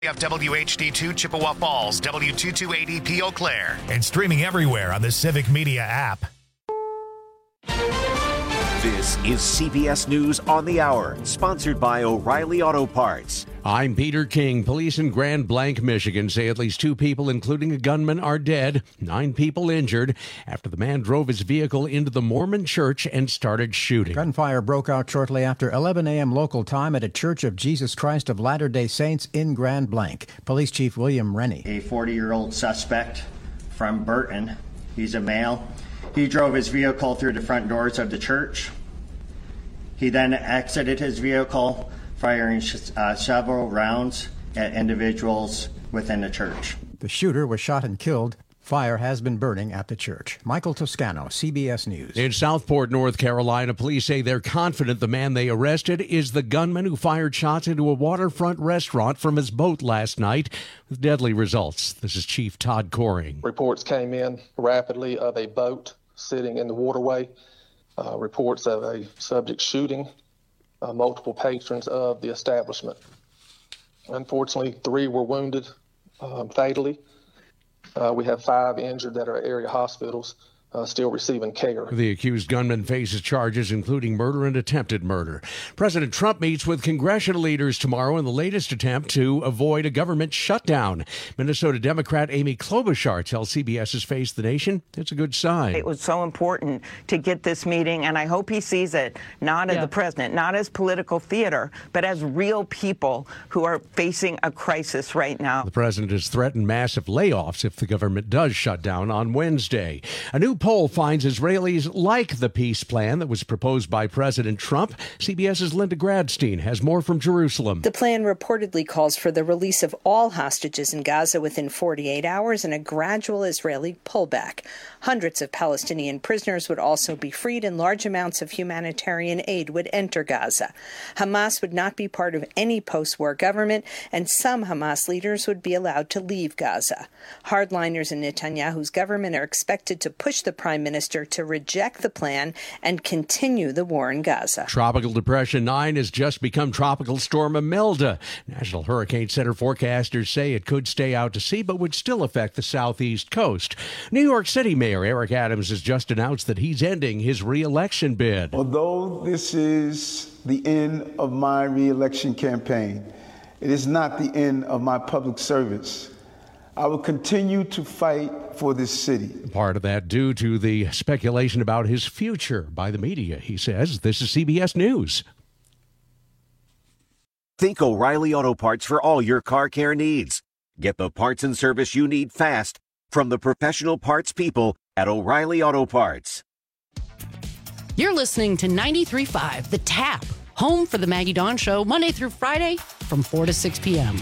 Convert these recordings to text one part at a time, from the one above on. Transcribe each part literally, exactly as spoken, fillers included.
Of W H D two Chippewa Falls, W two two eighty P Eau Claire. And streaming everywhere on the Civic Media app. This is C B S News on the Hour, sponsored by O'Reilly Auto Parts. I'm Peter King. Police in Grand Blanc, Michigan say at least two people, including a gunman, are dead. Nine people injured after the man drove his vehicle into the Mormon church and started shooting. Gunfire broke out shortly after eleven a.m. local time at a Church of Jesus Christ of Latter-day Saints in Grand Blanc. Police Chief William Rennie. A forty-year-old suspect from Burton. He's a male. He drove his vehicle through the front doors of the church. He then exited his vehicle, firing uh, several rounds at individuals within the church. The shooter was shot and killed. Fire has been burning at the church. Michael Toscano, C B S News. In Southport, North Carolina, police say they're confident the man they arrested is the gunman who fired shots into a waterfront restaurant from his boat last night with deadly results. This is Chief Todd Coring. Reports came in rapidly of a boat sitting in the waterway. Uh, reports of a subject shooting uh, multiple patrons of the establishment. Unfortunately, three were wounded um, fatally. Uh, we have five injured that are at area hospitals uh, still receiving care. The accused gunman faces charges including murder and attempted murder. President Trump meets with congressional leaders tomorrow in the latest attempt to avoid a government shutdown. Minnesota Democrat Amy Klobuchar tells CBS's Face the Nation it's a good sign. It was so important to get this meeting, and I hope he sees it not as yeah. the president, not as political theater, but as real people who are facing a crisis right now. The president has threatened massive layoffs if the government does shut down on Wednesday. A new poll finds Israelis like the peace plan that was proposed by President Trump. CBS's Linda Gradstein has more from Jerusalem. The plan reportedly calls for the release of all hostages in Gaza within forty-eight hours and a gradual Israeli pullback. Hundreds of Palestinian prisoners would also be freed and large amounts of humanitarian aid would enter Gaza. Hamas would not be part of any post-war government, and some Hamas leaders would be allowed to leave Gaza. Hardliners in Netanyahu's government are expected to push the prime minister to reject the plan and continue the war in Gaza. Tropical Depression nine has just become Tropical Storm Imelda. National Hurricane Center forecasters say it could stay out to sea but would still affect the southeast coast. New York City Mayor Eric Adams has just announced that he's ending his re-election bid. Although this is the end of my re-election campaign, it is not the end of my public service. I will continue to fight for this city. Part of that due to the speculation about his future by the media, he says. This is C B S News. Think O'Reilly Auto Parts for all your car care needs. Get the parts and service you need fast from the professional parts people at O'Reilly Auto Parts. You're listening to ninety-three point five The Tap, home for the Maggie Dawn Show, Monday through Friday from four to six p.m.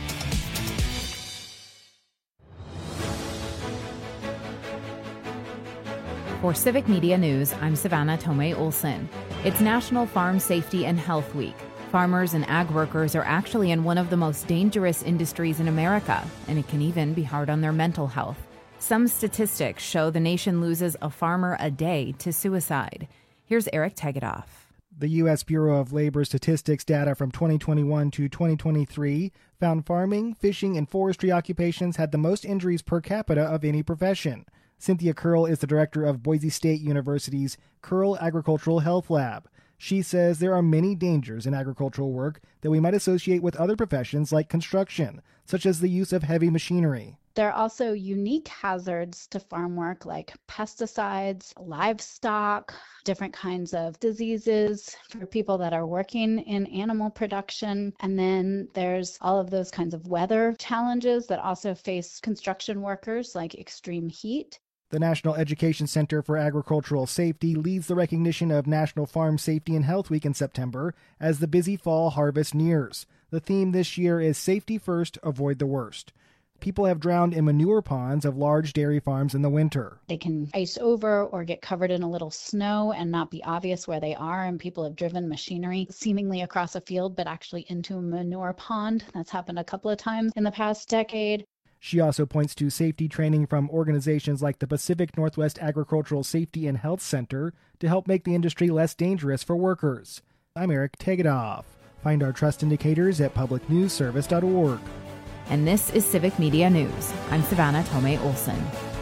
For Civic Media News, I'm Savannah Tomei Olson. It's National Farm Safety and Health Week. Farmers and ag workers are actually in one of the most dangerous industries in America, and it can even be hard on their mental health. Some statistics show the nation loses a farmer a day to suicide. Here's Eric Tegedoff. The U S Bureau of Labor Statistics data from twenty twenty-one to twenty twenty-three found farming, fishing, and forestry occupations had the most injuries per capita of any profession. Cynthia Curl is the director of Boise State University's Curl Agricultural Health Lab. She says there are many dangers in agricultural work that we might associate with other professions like construction, such as the use of heavy machinery. There are also unique hazards to farm work like pesticides, livestock, different kinds of diseases for people that are working in animal production. And then there's all of those kinds of weather challenges that also face construction workers like extreme heat. The National Education Center for Agricultural Safety leads the recognition of National Farm Safety and Health Week in September as the busy fall harvest nears. The theme this year is Safety First, Avoid the Worst. People have drowned in manure ponds of large dairy farms in the winter. They can ice over or get covered in a little snow and not be obvious where they are, and people have driven machinery seemingly across a field but actually into a manure pond. That's happened a couple of times in the past decade. She also points to safety training from organizations like the Pacific Northwest Agricultural Safety and Health Center to help make the industry less dangerous for workers. I'm Eric Tegedoff. Find our trust indicators at public news service dot org. and this is Civic Media News. I'm Savannah Tomei Olson.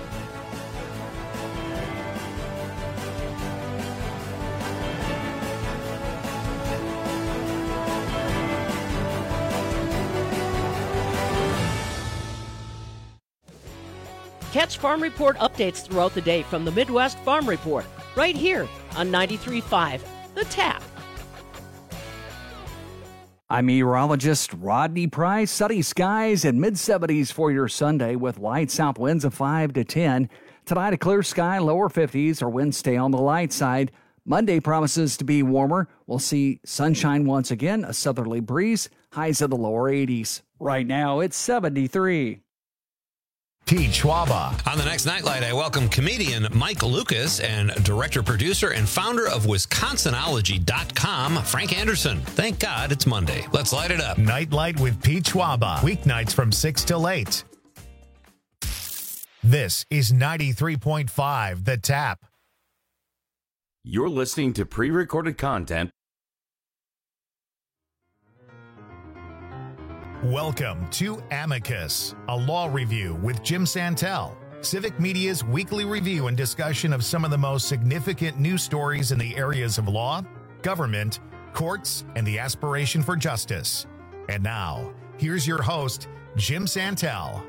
Catch Farm Report updates throughout the day from the Midwest Farm Report, right here on ninety-three point five, The Tap. I'm meteorologist Rodney Price. Sunny skies and mid seventies for your Sunday with light south winds of five to ten. Tonight, a clear sky, lower fifties, or winds stay on the light side. Monday promises to be warmer. We'll see sunshine once again, a southerly breeze, highs in the lower eighties. Right now, it's seventy-three. Pete Schwaba. On the next Nightlight, I welcome comedian Mike Lucas and director, producer, and founder of Wisconsinology dot com, Frank Anderson. Thank God it's Monday. Let's light it up. Nightlight with Pete Schwaba. Weeknights from six till eight. This is ninety-three point five, The Tap. You're listening to pre-recorded content. Welcome to Amicus, a law review with Jim Santel, Civic Media's weekly review and discussion of some of the most significant news stories in the areas of law, government, courts, and the aspiration for justice. And now, here's your host, Jim Santel.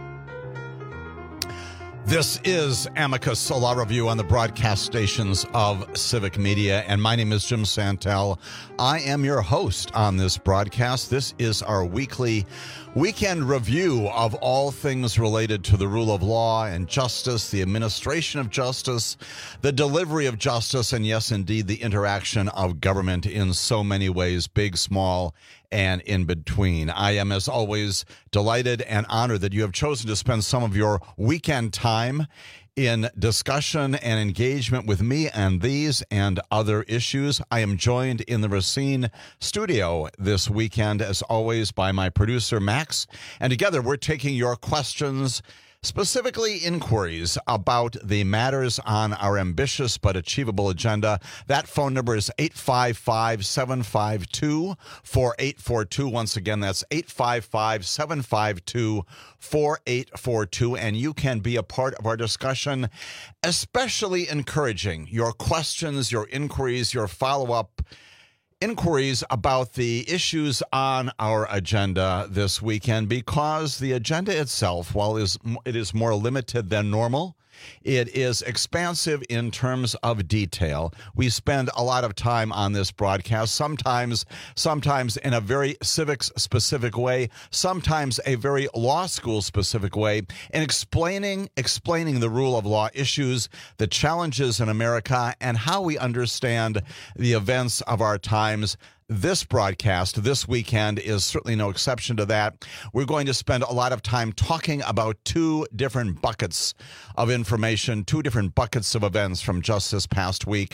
This is Amicus, a law review on the broadcast stations of Civic Media, and my name is Jim Santel. I am your host on this broadcast. This is our weekly weekend review of all things related to the rule of law and justice, the administration of justice, the delivery of justice, and yes, indeed, the interaction of government in so many ways, big, small, and in between. I am, as always, delighted and honored that you have chosen to spend some of your weekend time in discussion and engagement with me and these and other issues. I am joined in the Racine studio this weekend, as always, by my producer, Max. And together, we're taking your questions, specifically inquiries about the matters on our ambitious but achievable agenda. That phone number is eight five five, seven five two, four eight four two. Once again, that's eight five five, seven five two, four eight four two. And you can be a part of our discussion, especially encouraging your questions, your inquiries, your follow-up inquiries about the issues on our agenda this weekend, because the agenda itself, while it is more limited than normal, it is expansive in terms of detail. We spend a lot of time on this broadcast, sometimes sometimes in a very civics-specific way, sometimes a very law school-specific way, in explaining explaining the rule of law issues, the challenges in America, and how we understand the events of our times. This broadcast this weekend is certainly no exception to that. We're going to spend a lot of time talking about two different buckets of information, two different buckets of events from just this past week.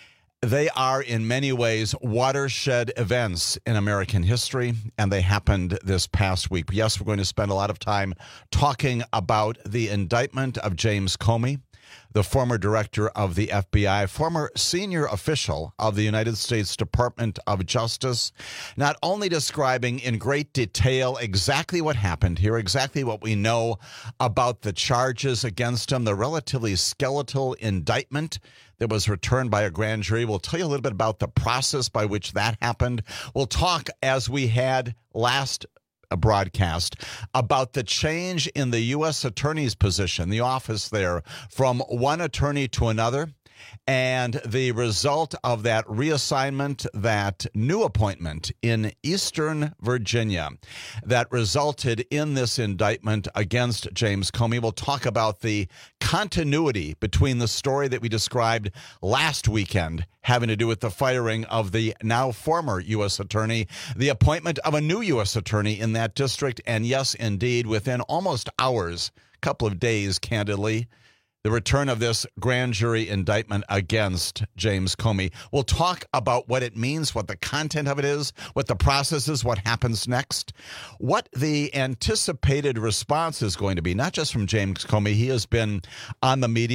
They are in many ways watershed events in American history, and they happened this past week. Yes, we're going to spend a lot of time talking about the indictment of James Comey, the former director of the F B I, former senior official of the United States Department of Justice, not only describing in great detail exactly what happened here, exactly what we know about the charges against him, the relatively skeletal indictment that was returned by a grand jury. We'll tell you a little bit about the process by which that happened. We'll talk, as we had last a broadcast, about the change in the U S attorney's position, the office there, from one attorney to another, and the result of that reassignment, that new appointment in Eastern Virginia that resulted in this indictment against James Comey. We'll talk about the continuity between the story that we described last weekend, having to do with the firing of the now former U S attorney, the appointment of a new U S attorney in that district, and yes, indeed, within almost hours, a couple of days, candidly, the return of this grand jury indictment against James Comey. We'll talk about what it means, what the content of it is, what the process is, what happens next, what the anticipated response is going to be, not just from James Comey. He has been on the media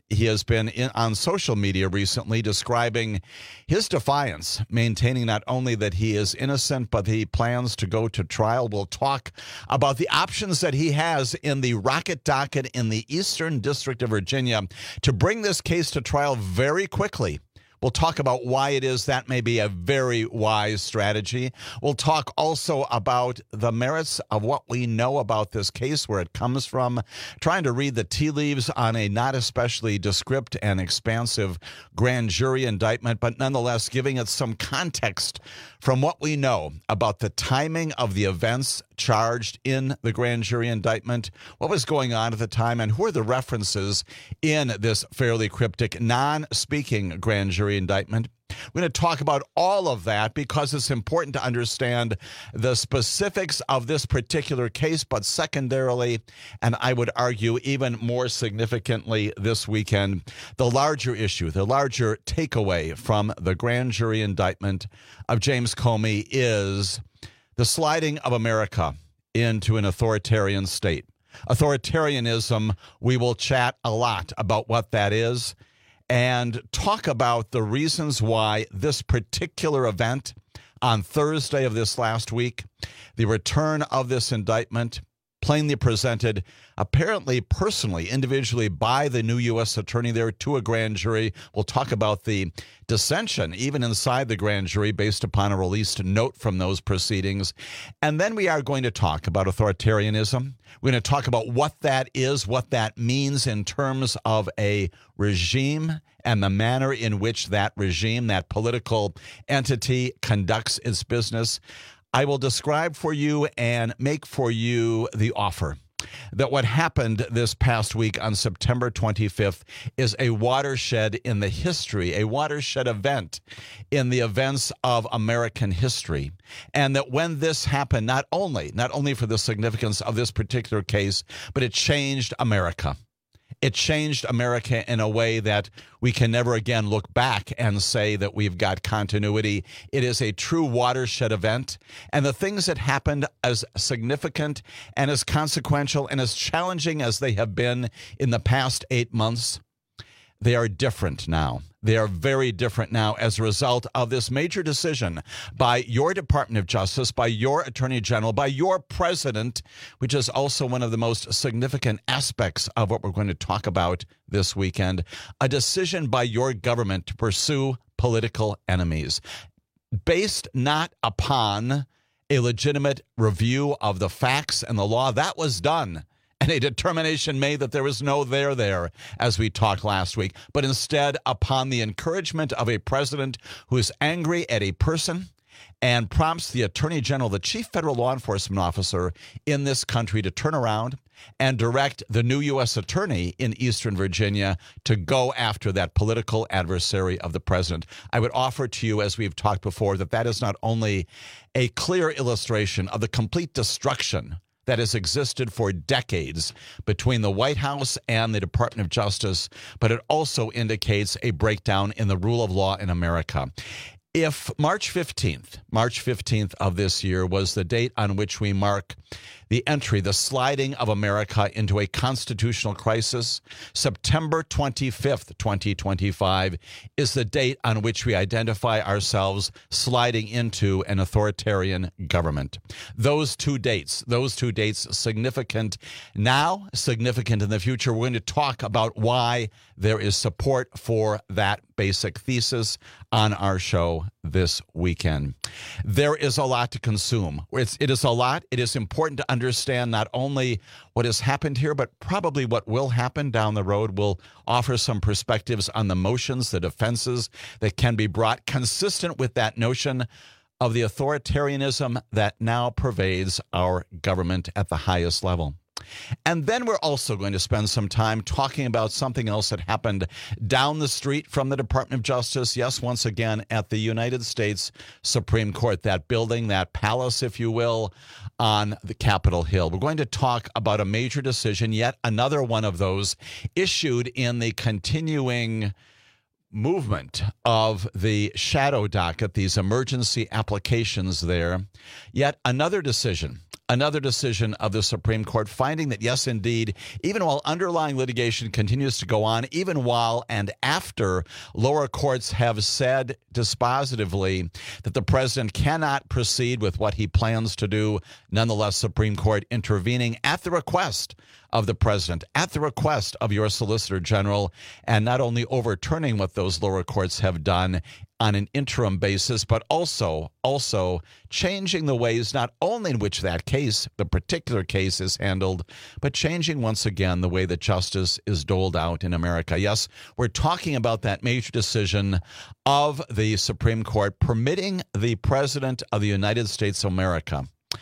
he has been in, on social media recently describing his defiance, maintaining not only that he is innocent, but he plans to go to trial. We'll talk about the options that he has in the Rocket Docket in the Eastern District of Virginia to bring this case to trial very quickly. We'll talk about why it is that may be a very wise strategy. We'll talk also about the merits of what we know about this case, where it comes from, trying to read the tea leaves on a not especially descript and expansive grand jury indictment, but nonetheless giving it some context from what we know about the timing of the events charged in the grand jury indictment, what was going on at the time, and who are the references in this fairly cryptic, non-speaking grand jury indictment. We're going to talk about all of that because it's important to understand the specifics of this particular case, but secondarily, and I would argue even more significantly this weekend, the larger issue, the larger takeaway from the grand jury indictment of James Comey is the sliding of America into an authoritarian state. Authoritarianism, we will chat a lot about what that is and talk about the reasons why this particular event on Thursday of this last week, the return of this indictment, plainly presented, apparently personally, individually by the new U S attorney there to a grand jury. We'll talk about the dissension, even inside the grand jury, based upon a released note from those proceedings. And then we are going to talk about authoritarianism. We're going to talk about what that is, what that means in terms of a regime and the manner in which that regime, that political entity, conducts its business. I will describe for you and make for you the offer that what happened this past week on September twenty-fifth is a watershed in the history, a watershed event in the events of American history. And that when this happened, not only, not only for the significance of this particular case, but it changed America. It changed America in a way that we can never again look back and say that we've got continuity. It is a true watershed event. And the things that happened, as significant and as consequential and as challenging as they have been in the past eight months, they are different now. They are very different now as a result of this major decision by your Department of Justice, by your Attorney General, by your president, which is also one of the most significant aspects of what we're going to talk about this weekend, a decision by your government to pursue political enemies based not upon a legitimate review of the facts and the law. That was done. And a determination made that there was no there there, as we talked last week, but instead upon the encouragement of a president who is angry at a person and prompts the Attorney General, the chief federal law enforcement officer in this country, to turn around and direct the new U S attorney in Eastern Virginia to go after that political adversary of the president. I would offer to you, as we've talked before, that that is not only a clear illustration of the complete destruction that has existed for decades between the White House and the Department of Justice, but it also indicates a breakdown in the rule of law in America. If March fifteenth, March fifteenth of this year was the date on which we mark the entry, the sliding of America into a constitutional crisis, September twenty-fifth, twenty twenty-five is the date on which we identify ourselves sliding into an authoritarian government. Those two dates, those two dates significant now, significant in the future. We're going to talk about why there is support for that basic thesis on our show this weekend. There is a lot to consume. It's, it is a lot. It is important to understand not only what has happened here, but probably what will happen down the road. We'll offer some perspectives on the motions, the defenses that can be brought consistent with that notion of the authoritarianism that now pervades our government at the highest level. And then we're also going to spend some time talking about something else that happened down the street from the Department of Justice. Yes, once again, at the United States Supreme Court, that building, that palace, if you will, on the Capitol Hill. We're going to talk about a major decision, yet another one of those issued in the continuing movement of the shadow docket, these emergency applications there. Yet another decision, Another decision of the Supreme Court finding that, yes, indeed, even while underlying litigation continues to go on, even while and after lower courts have said dispositively that the president cannot proceed with what he plans to do, nonetheless, Supreme Court intervening at the request of the president, at the request of your Solicitor General, and not only overturning what those lower courts have done on an interim basis, but also also changing the ways not only in which that case, the particular case, is handled, but changing once again the way that justice is doled out in America. Yes, we're talking about that major decision of the Supreme Court permitting the President of the United States of America,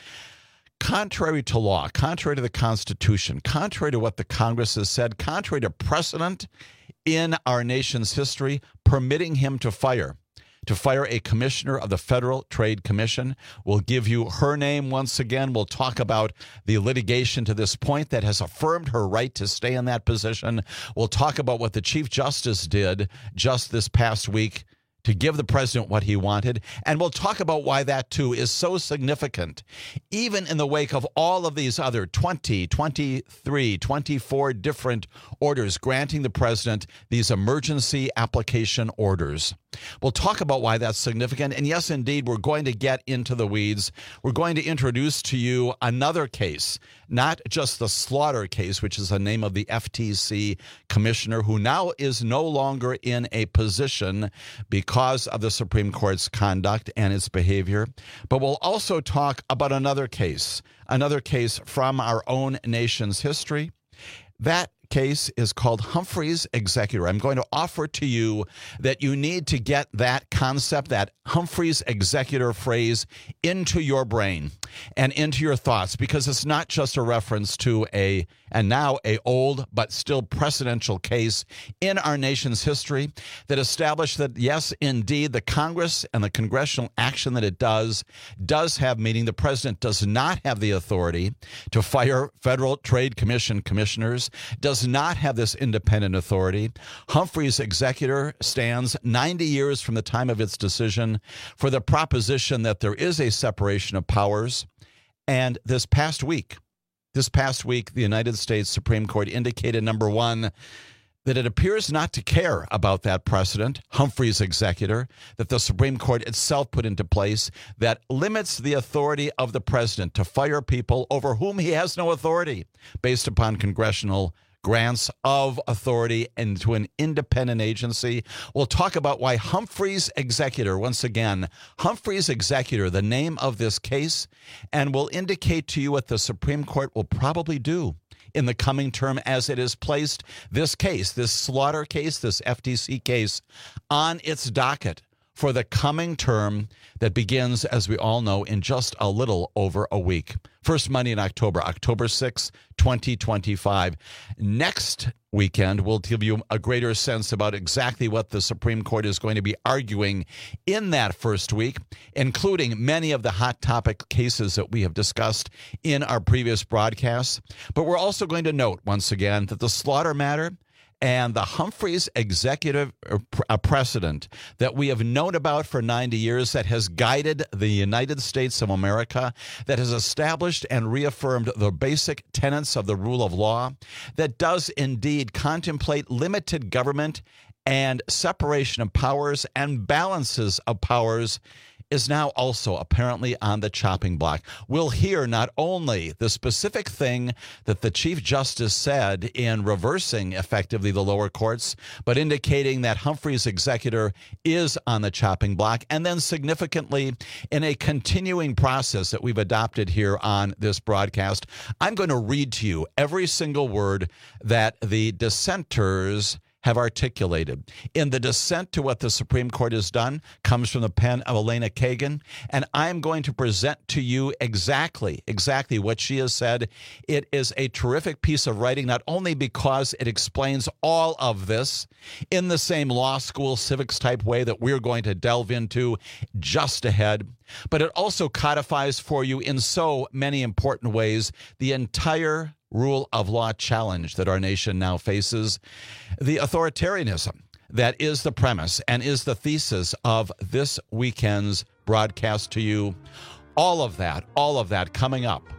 contrary to law, contrary to the Constitution, contrary to what the Congress has said, contrary to precedent in our nation's history, permitting him to fire. To fire a commissioner of the Federal Trade Commission. We'll give you her name once again. We'll talk about the litigation to this point that has affirmed her right to stay in that position. We'll talk about what the Chief Justice did just this past week to give the president what he wanted. And we'll talk about why that, too, is so significant, even in the wake of all of these other twenty, twenty-three, twenty-four different orders granting the president these emergency application orders. We'll talk about why that's significant. And yes, indeed, we're going to get into the weeds. We're going to introduce to you another case, not just the Slaughter case, which is the name of the F T C commissioner, who now is no longer in a position because of the Supreme Court's conduct and its behavior. But we'll also talk about another case, another case from our own nation's history. That case is called Humphrey's Executor. I'm going to offer to you that you need to get that concept, that Humphrey's Executor phrase, into your brain and into your thoughts, because it's not just a reference to a, and now a old but still precedential case in our nation's history that established that, yes, indeed, the Congress and the congressional action that it does, does have meaning. The president does not have the authority to fire Federal Trade Commission commissioners, does not have this independent authority. Humphrey's Executor stands ninety years from the time of its decision for the proposition that there is a separation of powers. And this past week, this past week, the United States Supreme Court indicated, number one, that it appears not to care about that precedent, Humphrey's Executor, that the Supreme Court itself put into place that limits the authority of the president to fire people over whom he has no authority based upon congressional grants of authority and to an independent agency. We'll talk about why Humphrey's Executor, once again, Humphrey's Executor, the name of this case, and we'll indicate to you what the Supreme Court will probably do in the coming term as it has placed this case, this Slaughter case, this F T C case, on its docket for the coming term that begins, as we all know, in just a little over a week. First Monday in October, October sixth, twenty twenty-five. Next weekend, we'll give you a greater sense about exactly what the Supreme Court is going to be arguing in that first week, including many of the hot topic cases that we have discussed in our previous broadcasts. But we're also going to note, once again, that the Slaughter matter and the Humphrey's Executive precedent that we have known about for ninety years, that has guided the United States of America, that has established and reaffirmed the basic tenets of the rule of law, that does indeed contemplate limited government and separation of powers and balances of powers, is now also apparently on the chopping block. We'll hear not only the specific thing that the Chief Justice said in reversing effectively the lower courts, but indicating that Humphrey's Executor is on the chopping block, and then significantly in a continuing process that we've adopted here on this broadcast, I'm going to read to you every single word that the dissenters have articulated. In the dissent to what the Supreme Court has done comes from the pen of Elena Kagan, and I'm going to present to you exactly, exactly what she has said. It is a terrific piece of writing, not only because it explains all of this in the same law school civics type way that we're going to delve into just ahead, but it also codifies for you in so many important ways the entire rule of law challenge that our nation now faces, the authoritarianism that is the premise and is the thesis of this weekend's broadcast to you. All of that, all of that coming up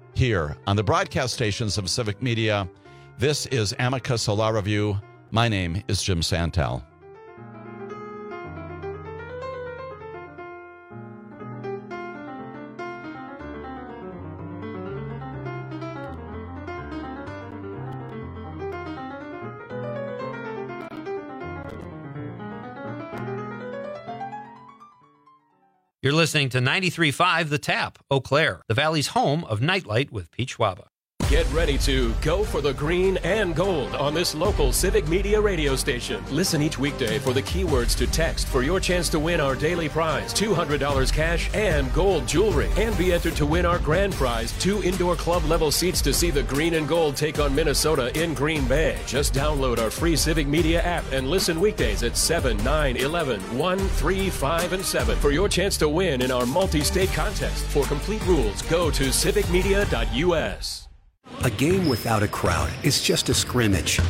here on the broadcast stations of Civic Media. This is Amicus Law Review. My name is Jim Santel. You're listening to ninety-three point five The Tap, Eau Claire, the Valley's home of Nightlight with Pete Schwaba. Get ready to go for the green and gold on this local Civic Media radio station. Listen each weekday for the keywords to text for your chance to win our daily prize, two hundred dollars cash and gold jewelry. And be entered to win our grand prize, two indoor club level seats to see the green and gold take on Minnesota in Green Bay. Just download our free Civic Media app and listen weekdays at seven, nine, eleven, one, three, five, and seven for your chance to win in our multi-state contest. For complete rules, go to civic media dot U S. A game without a crowd is just a scrimmage.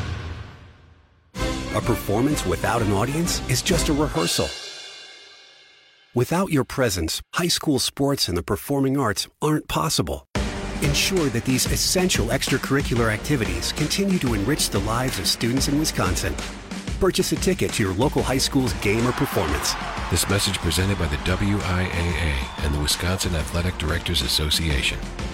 A performance without an audience is just a rehearsal. Without your presence, high school sports and the performing arts aren't possible. Ensure that these essential extracurricular activities continue to enrich the lives of students in Wisconsin. Purchase a ticket to your local high school's game or performance. This message presented by the W I A A and the Wisconsin Athletic Directors Association.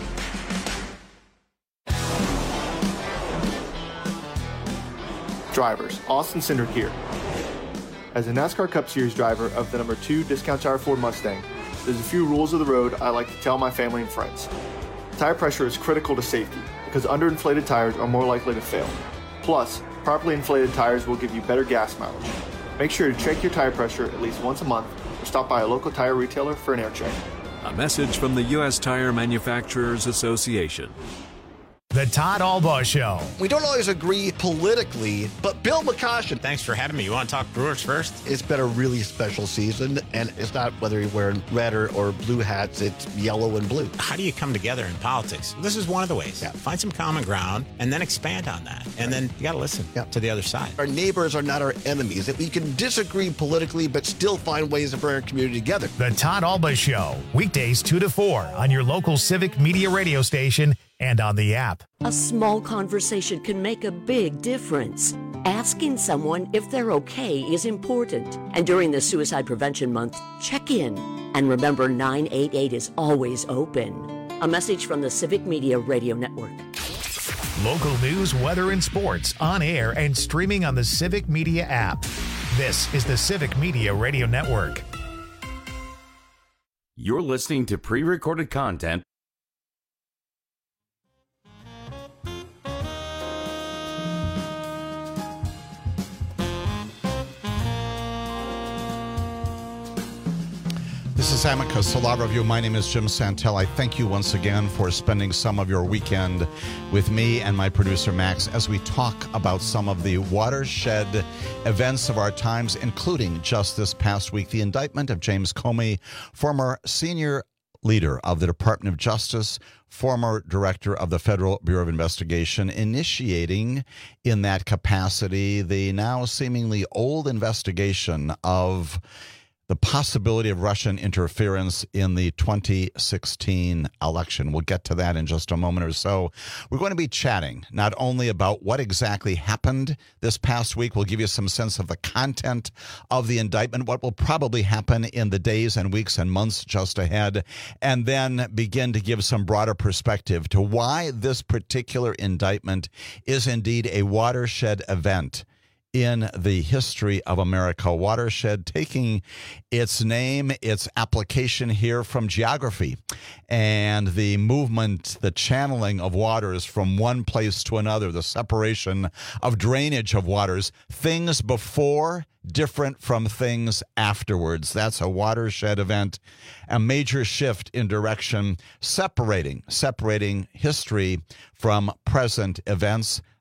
Drivers, Austin Cindric here. As a NASCAR Cup Series driver of the number two Discount Tire Ford Mustang, there's a few rules of the road I like to tell my family and friends. Tire pressure is critical to safety because underinflated tires are more likely to fail. Plus, properly inflated tires will give you better gas mileage. Make sure to check your tire pressure at least once a month or stop by a local tire retailer for an air check. A message from the U S Tire Manufacturers Association. The Todd Albaugh Show. We don't always agree politically, but Bill McCoshen. Thanks for having me. You want to talk Brewers first? It's been a really special season, and it's not whether you're wearing red or, or blue hats, it's yellow and blue. How do you come together in politics? This is one of the ways. Yeah. Find some common ground and then expand on that. And then you got to listen yeah. to the other side. Our neighbors are not our enemies. That we can disagree politically, but still find ways to bring our community together. The Todd Albaugh Show, weekdays two to four on your local Civic Media radio station and on the app. A small conversation can make a big difference. Asking someone if they're okay is important. And during the Suicide Prevention Month, check in. And remember, nine eight eight is always open. A message from the Civic Media Radio Network. Local news, weather, and sports on air and streaming on the Civic Media app. This is the Civic Media Radio Network. You're listening to pre-recorded content. This is Amicus Law Review. My name is Jim Santel. I thank you once again for spending some of your weekend with me and my producer Max as we talk about some of the watershed events of our times, including just this past week, the indictment of James Comey, former senior leader of the Department of Justice, former director of the Federal Bureau of Investigation, initiating in that capacity the now seemingly old investigation of the possibility of Russian interference in the twenty sixteen election. We'll get to that in just a moment or so. We're going to be chatting not only about what exactly happened this past week, we'll give you some sense of the content of the indictment, what will probably happen in the days and weeks and months just ahead, and then begin to give some broader perspective to why this particular indictment is indeed a watershed event in the history of America. Watershed taking its name, its application here from geography and the movement, the channeling of waters from one place to another, the separation of drainage of waters, things before different from things afterwards. That's a watershed event, a major shift in direction, separating, separating history from present events.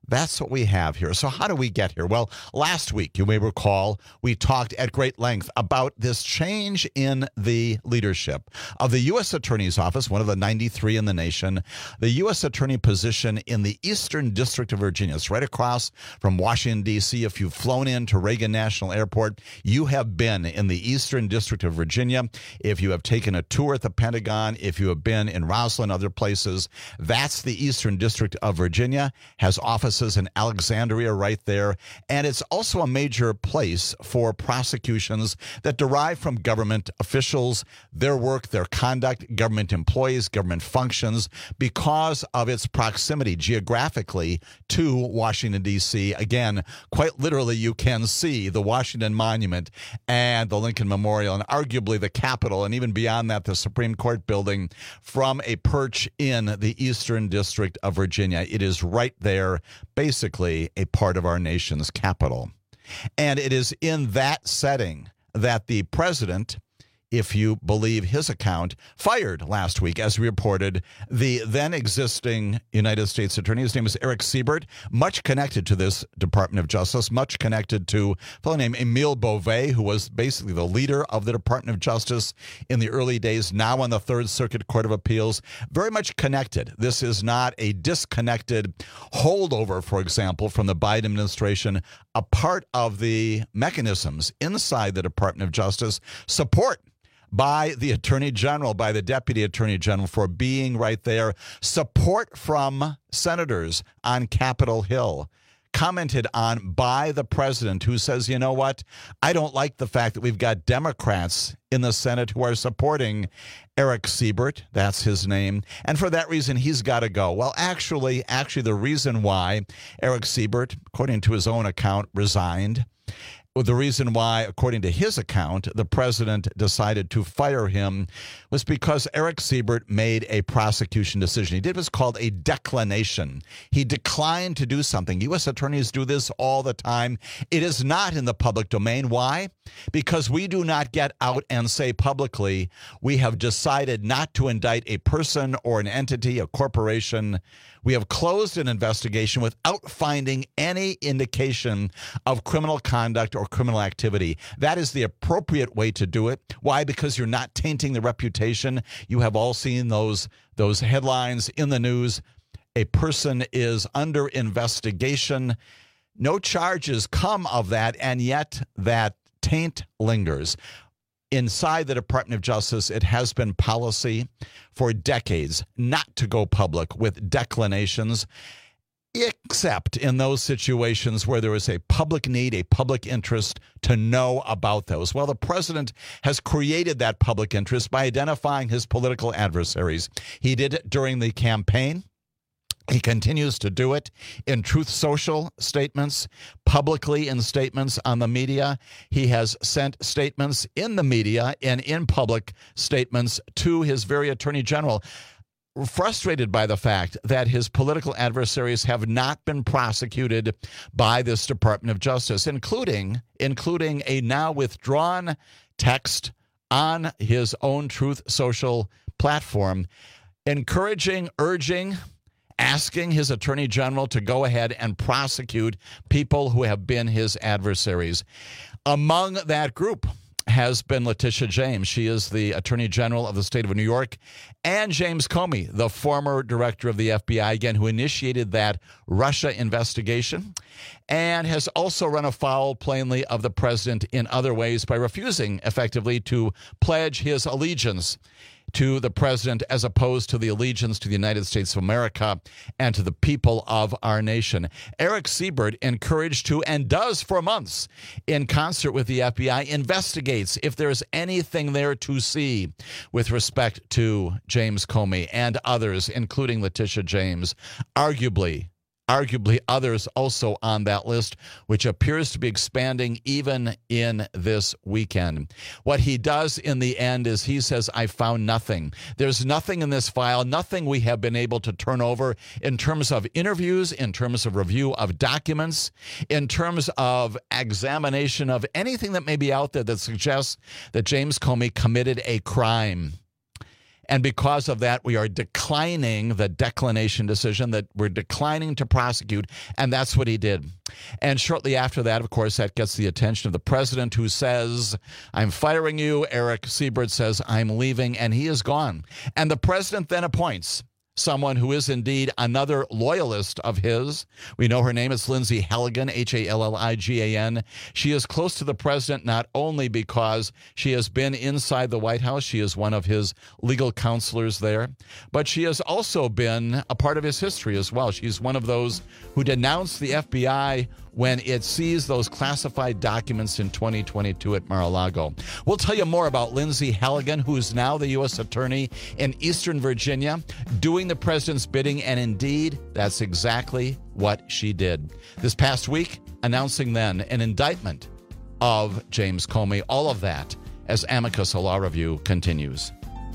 That's what we have here. So how do we get here? Well, last week, you may recall, we talked at great length about this change in the leadership of the U S Attorney's Office, one of the ninety-three in the nation, the U S Attorney position in the Eastern District of Virginia. It's right across from Washington, D C. If you've flown into Reagan National Airport, you have been in the Eastern District of Virginia. If you have taken a tour at the Pentagon, if you have been in Rosslyn, other places, that's the Eastern District of Virginia, has offices in Alexandria right there, and it's also a major place for prosecutions that derive from government officials, their work, their conduct, government employees, government functions, because of its proximity geographically to Washington, D C. Again, quite literally, you can see the Washington Monument and the Lincoln Memorial, and arguably the Capitol, and even beyond that, the Supreme Court building from a perch in the Eastern District of Virginia. It is right there, basically a part of our nation's capital. And it is in that setting that the president, if you believe his account, fired last week, as we reported, the then existing United States Attorney. His name is Eric Siebert, much connected to this Department of Justice, much connected to a fellow named Emile Beauvais, who was basically the leader of the Department of Justice in the early days, now on the Third Circuit Court of Appeals. Very much connected. This is not a disconnected holdover, for example, from the Biden administration. A part of the mechanisms inside the Department of Justice support by the Attorney General, by the Deputy Attorney General for being right there. Support from senators on Capitol Hill, commented on by the president, who says, you know what, I don't like the fact that we've got Democrats in the Senate who are supporting Eric Siebert. That's his name. And for that reason, he's got to go. Well, actually, actually, the reason why Eric Siebert, according to his own account, resigned, well, the reason why, according to his account, the president decided to fire him was because Eric Siebert made a prosecution decision. He did what's called a declination. He declined to do something. U S attorneys do this all the time. It is not in the public domain. Why? Because we do not get out and say publicly, we have decided not to indict a person or an entity, a corporation. We have closed an investigation without finding any indication of criminal conduct or criminal activity. That is the appropriate way to do it. Why? Because you're not tainting the reputation. You have all seen those, those headlines in the news. A person is under investigation. No charges come of that, and yet that taint lingers. Inside the Department of Justice, it has been policy for decades not to go public with declinations, except in those situations where there is a public need, a public interest to know about those. Well, the president has created that public interest by identifying his political adversaries. He did it during the campaign. He continues to do it in Truth Social statements, publicly in statements on the media. He has sent statements in the media and in public statements to his very attorney general, frustrated by the fact that his political adversaries have not been prosecuted by this Department of Justice, including, including a now withdrawn text on his own Truth Social platform, encouraging, urging, asking his attorney general to go ahead and prosecute people who have been his adversaries. Among that group has been Letitia James. She is the attorney general of the state of New York, and James Comey, the former director of the F B I, again, who initiated that Russia investigation and has also run afoul plainly of the president in other ways by refusing effectively to pledge his allegiance to the president as opposed to the allegiance to the United States of America and to the people of our nation. Eric Siebert encouraged to, and does for months, in concert with the F B I, investigates if there's anything there to see with respect to James Comey and others, including Letitia James, arguably Arguably others also on that list, which appears to be expanding even in this weekend. What he does in the end is he says, I found nothing. There's nothing in this file, nothing we have been able to turn over in terms of interviews, in terms of review of documents, in terms of examination of anything that may be out there that suggests that James Comey committed a crime. And because of that, we are declining the declination decision, that we're declining to prosecute, and that's what he did. And shortly after that, of course, that gets the attention of the president, who says, I'm firing you. Eric Siebert says, I'm leaving, and he is gone. And the president then appoints someone who is indeed another loyalist of his. We know her name is Lindsay Halligan, H A L L I G A N. She is close to the president not only because she has been inside the White House, she is one of his legal counselors there, but she has also been a part of his history as well. She's one of those who denounced the F B I when it seized those classified documents in twenty twenty-two at Mar-a-Lago. We'll tell you more about Lindsay Halligan, who is now the U S attorney in Eastern Virginia, doing the president's bidding, and indeed, that's exactly what she did. This past week, announcing then an indictment of James Comey. All of that as Amicus, a law review, continues.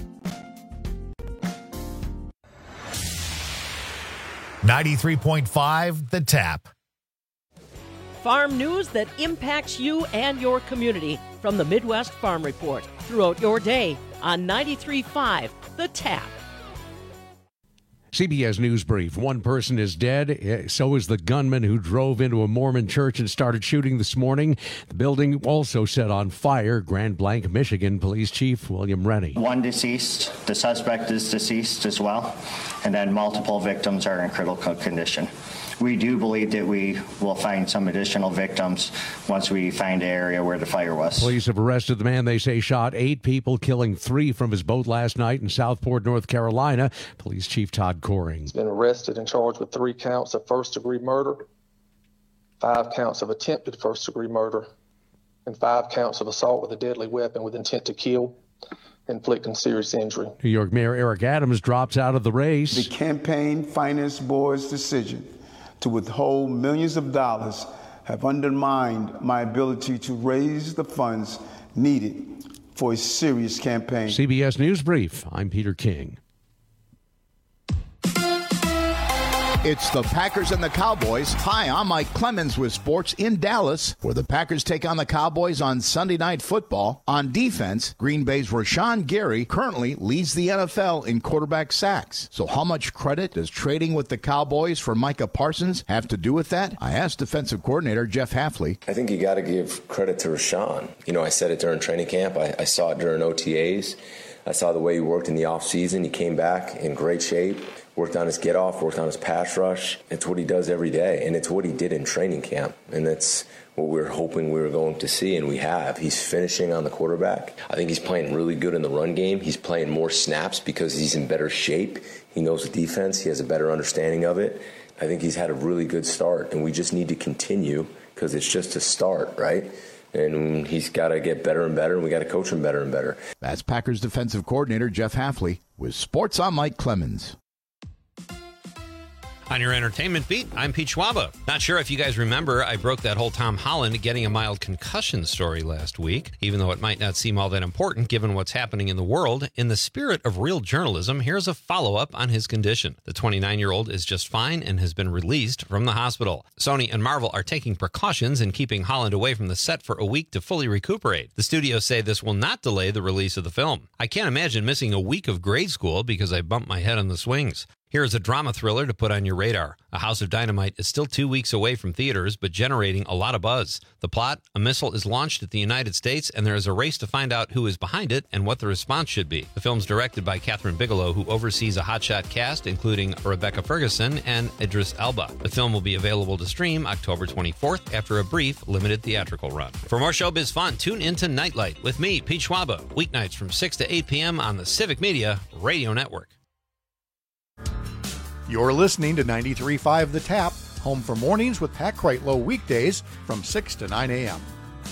ninety-three point five The Tap. Farm news that impacts you and your community from the Midwest Farm Report throughout your day on ninety-three point five The Tap. C B S News Brief. One person is dead. So is the gunman who drove into a Mormon church and started shooting this morning. The building also set on fire. Grand Blanc, Michigan Police Chief William Rennie. One deceased. The suspect is deceased as well. And then multiple victims are in critical condition. We do believe that we will find some additional victims once we find the area where the fire was. Police have arrested the man they say shot eight people, killing three from his boat last night in Southport, North Carolina. Police Chief Todd Coring. He's been arrested and charged with three counts of first-degree murder, five counts of attempted first-degree murder, and five counts of assault with a deadly weapon with intent to kill, inflicting serious injury. New York Mayor Eric Adams drops out of the race. The Campaign Finance Board's decision to withhold millions of dollars have undermined my ability to raise the funds needed for a serious campaign. C B S News Brief. I'm Peter King. It's the Packers and the Cowboys. Hi, I'm Mike Clemens with sports in Dallas, where the Packers take on the Cowboys on Sunday Night Football. On defense, Green Bay's Rashawn Gary currently leads the N F L in quarterback sacks. So how much credit does trading with the Cowboys for Micah Parsons have to do with that? I asked defensive coordinator Jeff Hafley. I think you got to give credit to Rashawn. You know, I said it during training camp. I, I saw it during O T As. I saw the way he worked in the offseason. He came back in great shape. Worked on his get-off, worked on his pass rush. It's what he does every day, and it's what he did in training camp, and that's what we were hoping we were going to see, and we have. He's finishing on the quarterback. I think he's playing really good in the run game. He's playing more snaps because he's in better shape. He knows the defense. He has a better understanding of it. I think he's had a really good start, and we just need to continue because it's just a start, right? And he's got to get better and better, and we got to coach him better and better. That's Packers defensive coordinator Jeff Hafley with Sports. I'm Mike Clemens. On your entertainment beat, I'm Pete Schwaba. Not sure if you guys remember, I broke that whole Tom Holland getting a mild concussion story last week. Even though it might not seem all that important given what's happening in the world, in the spirit of real journalism, here's a follow-up on his condition. The twenty-nine-year-old is just fine and has been released from the hospital. Sony and Marvel are taking precautions in keeping Holland away from the set for a week to fully recuperate. The studios say this will not delay the release of the film. I can't imagine missing a week of grade school because I bumped my head on the swings. Here is a drama thriller to put on your radar. A House of Dynamite is still two weeks away from theaters, but generating a lot of buzz. The plot, a missile is launched at the United States, and there is a race to find out who is behind it and what the response should be. The film's directed by Catherine Bigelow, who oversees a hotshot cast, including Rebecca Ferguson and Idris Elba. The film will be available to stream October twenty-fourth after a brief, limited theatrical run. For more showbiz fun, tune into Nightlight with me, Pete Schwaba, weeknights from six to eight p.m. on the Civic Media Radio Network. You're listening to ninety-three point five The Tap, home for mornings with Pat Kreitlow weekdays from six to nine a.m.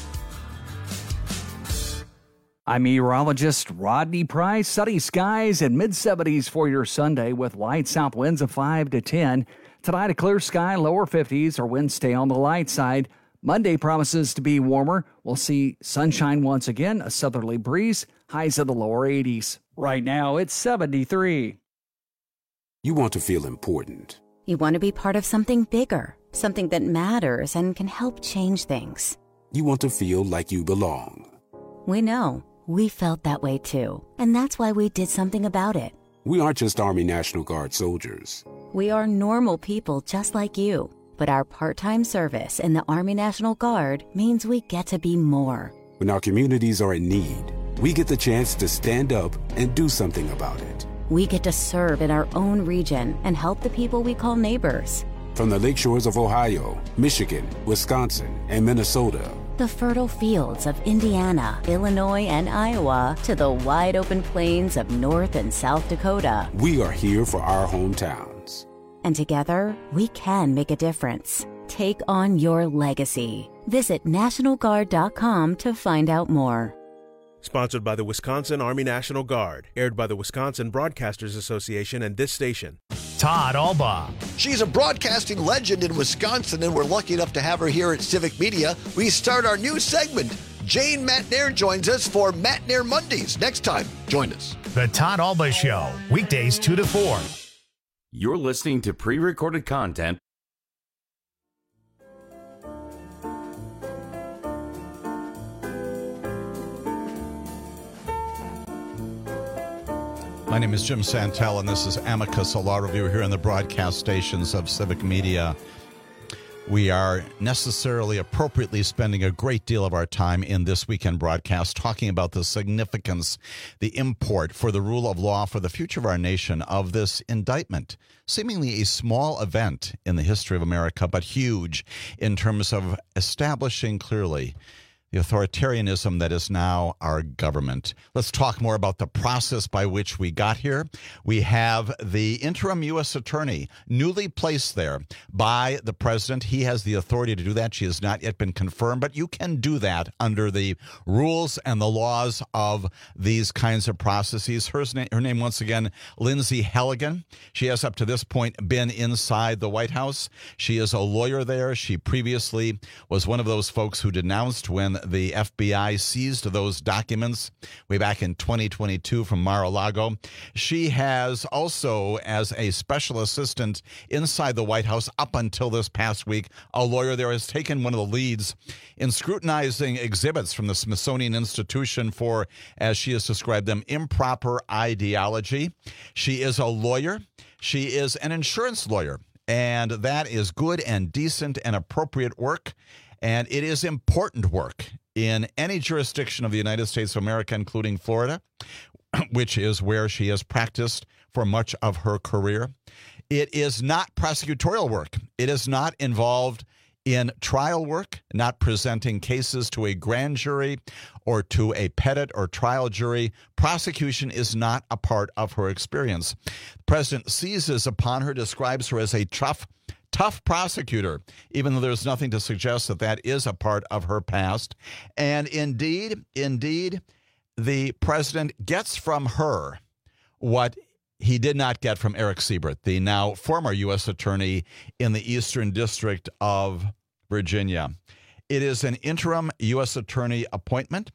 I'm meteorologist Rodney Price. Sunny skies and mid seventies for your Sunday with light south winds of five to ten. Tonight, a clear sky, lower fifties, or winds stay on the light side. Monday promises to be warmer. We'll see sunshine once again, a southerly breeze, highs of the lower eighties. Right now, it's seventy-three. You want to feel important. You want to be part of something bigger, something that matters and can help change things. You want to feel like you belong. We know. we felt that way too. And that's why we did something about it. We aren't just Army National Guard soldiers. We are normal people just like you. But our part-time service in the Army National Guard means we get to be more. When our communities are in need, we get the chance to stand up and do something about it. We get to serve in our own region and help the people we call neighbors. From the lakeshores of Ohio, Michigan, Wisconsin, and Minnesota, the fertile fields of Indiana, Illinois, and Iowa, to the wide open plains of North and South Dakota, we are here for our hometowns. And together, we can make a difference. Take on your legacy. Visit National Guard dot com to find out more. Sponsored by the Wisconsin Army National Guard. Aired by the Wisconsin Broadcasters Association and this station. Todd Albaugh. She's a broadcasting legend in Wisconsin, and we're lucky enough to have her here at Civic Media. We start our new segment. Jane Matnair joins us for Matnair Mondays. Next time, join us. The Todd Albaugh Show, weekdays two to four. You're listening to pre-recorded content. My name is Jim Santel, and this is Amicus, a law review here on the broadcast stations of Civic Media. We are necessarily, appropriately spending a great deal of our time in this weekend broadcast talking about the significance, the import for the rule of law, for the future of our nation, of this indictment. Seemingly a small event in the history of America, but huge in terms of establishing clearly the authoritarianism that is now our government. Let's talk more about the process by which we got here. We have the interim U S attorney, newly placed there by the president. He has the authority to do that. She has not yet been confirmed, but you can do that under the rules and the laws of these kinds of processes. Her name, her name once again, Lindsay Halligan. She has up to this point been inside the White House. She is a lawyer there. She previously was one of those folks who denounced when the F B I seized those documents way back in twenty twenty-two from Mar-a-Lago. She has also, as a special assistant inside the White House up until this past week, a lawyer there has taken one of the leads in scrutinizing exhibits from the Smithsonian Institution for, as she has described them, improper ideology. She is a lawyer. She is an insurance lawyer, and that is good and decent and appropriate work. And it is important work in any jurisdiction of the United States of America, including Florida, which is where she has practiced for much of her career. It is not prosecutorial work. It is not involved in trial work, not presenting cases to a grand jury or to a petit or trial jury. Prosecution is not a part of her experience. The president seizes upon her, describes her as a tough Tough prosecutor, even though there's nothing to suggest that that is a part of her past. And indeed, indeed, the president gets from her what he did not get from Eric Siebert, the now former U S attorney in the Eastern District of Virginia. It is an interim U S attorney appointment.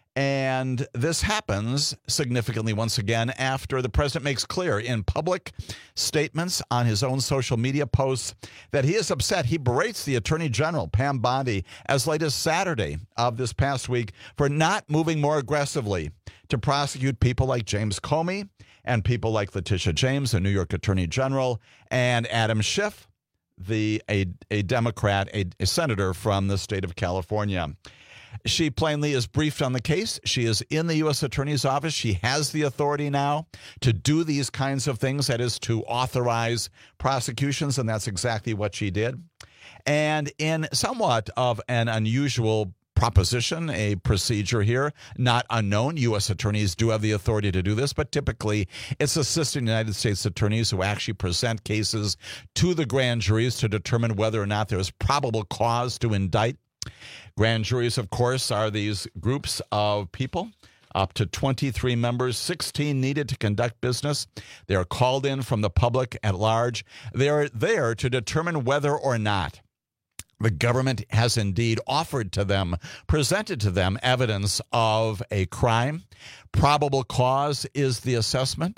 And this happens significantly once again after the president makes clear in public statements on his own social media posts that he is upset. He berates the Attorney General, Pam Bondi, as late as Saturday of this past week for not moving more aggressively to prosecute people like James Comey and people like Letitia James, the New York Attorney General, and Adam Schiff, the a, a Democrat, a, a senator from the state of California. She plainly is briefed on the case. She is in the U S Attorney's office. She has the authority now to do these kinds of things, that is, to authorize prosecutions, and that's exactly what she did. And in somewhat of an unusual proposition, a procedure here, not unknown. U S attorneys do have the authority to do this, but typically it's assistant United States attorneys who actually present cases to the grand juries to determine whether or not there is probable cause to indict. Grand juries, of course, are these groups of people, up to twenty-three members, sixteen needed to conduct business. They are called in from the public at large. They are there to determine whether or not the government has indeed offered to them, presented to them evidence of a crime. Probable cause is the assessment.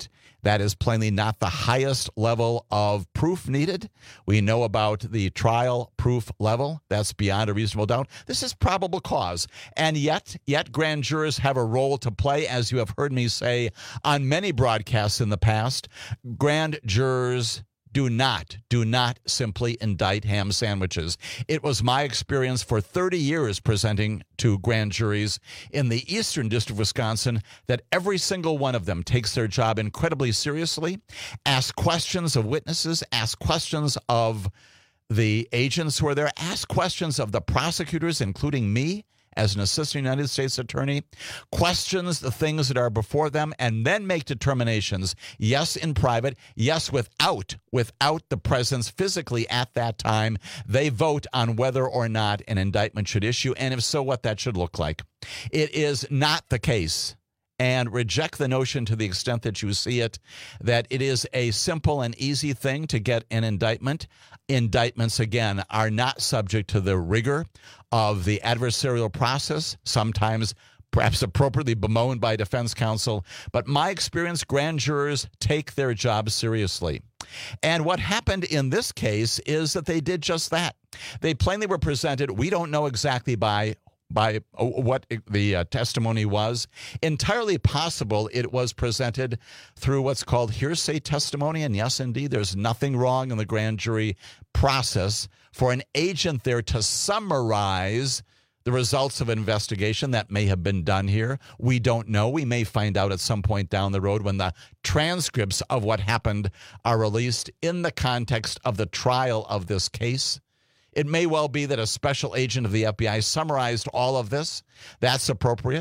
That is plainly not the highest level of proof needed. We know about the trial proof level. That's beyond a reasonable doubt. This is probable cause. And yet, yet grand jurors have a role to play, as you have heard me say on many broadcasts in the past. Grand jurors do not, do not simply indict ham sandwiches. It was my experience for thirty years presenting to grand juries in the Eastern District of Wisconsin that every single one of them takes their job incredibly seriously, ask questions of witnesses, ask questions of the agents who are there, ask questions of the prosecutors, including me, as an assistant United States attorney, questions the things that are before them, and then make determinations, yes, in private, yes, without, without the presence physically at that time. They vote on whether or not an indictment should issue, and if so, what that should look like. It is not the case, and reject the notion to the extent that you see it, that it is a simple and easy thing to get an indictment. Indictments, again, are not subject to the rigor of the adversarial process, sometimes perhaps appropriately bemoaned by defense counsel. But my experience, grand jurors take their job seriously. And what happened in this case is that they did just that. They plainly were presented, we don't know exactly by by what the uh, testimony was. Entirely possible it was presented through what's called hearsay testimony. And yes, indeed, there's nothing wrong in the grand jury process for an agent there to summarize the results of an investigation. That may have been done here. We don't know. We may find out at some point down the road when the transcripts of what happened are released in the context of the trial of this case. It may well be that a special agent of the F B I summarized all of this. That's appropriate.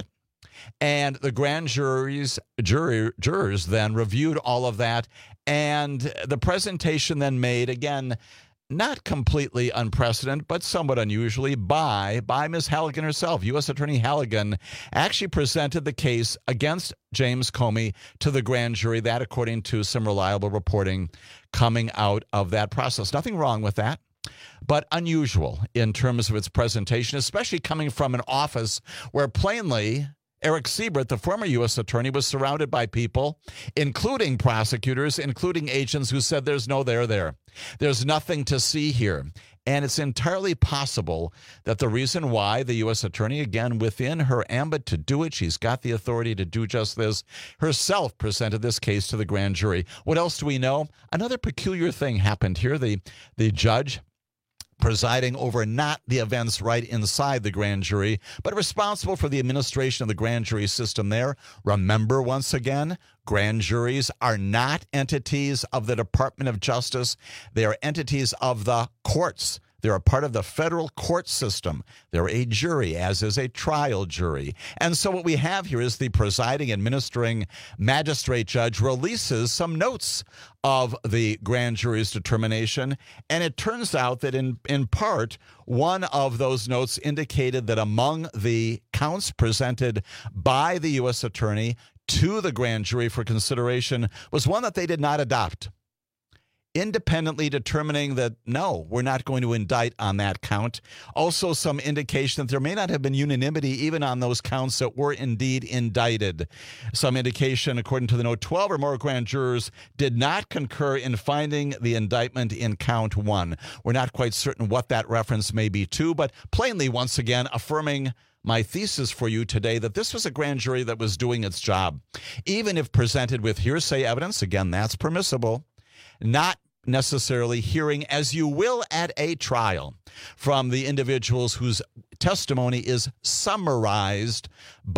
And the grand juries, jury, jurors then reviewed all of that. And the presentation then made, again, not completely unprecedented, but somewhat unusually, by, by Miz Halligan herself. U S Attorney Halligan actually presented the case against James Comey to the grand jury. That, according to some reliable reporting coming out of that process. Nothing wrong with that, but unusual in terms of its presentation, especially coming from an office where plainly Eric Siebert, the former U S attorney, was surrounded by people, including prosecutors, including agents who said there's no there there. There's nothing to see here. And it's entirely possible that the reason why the U S attorney, again, within her ambit to do it, she's got the authority to do just this, herself presented this case to the grand jury. What else do we know? Another peculiar thing happened here. The, the judge presiding over not the events right inside the grand jury, but responsible for the administration of the grand jury system there. Remember, once again, grand juries are not entities of the Department of Justice. They are entities of the courts. They're a part of the federal court system. They're a jury, as is a trial jury. And so what we have here is the presiding, administering magistrate judge releases some notes of the grand jury's determination. And it turns out that in, in part, one of those notes indicated that among the counts presented by the U S attorney to the grand jury for consideration was one that they did not adopt, independently determining that, no, we're not going to indict on that count. Also, some indication that there may not have been unanimity even on those counts that were indeed indicted. Some indication, according to the note, twelve or more grand jurors did not concur in finding the indictment in count one. We're not quite certain what that reference may be to, but plainly, once again, affirming my thesis for you today that this was a grand jury that was doing its job. Even if presented with hearsay evidence, again, that's permissible, not necessarily hearing, as you will at a trial, from the individuals whose testimony is summarized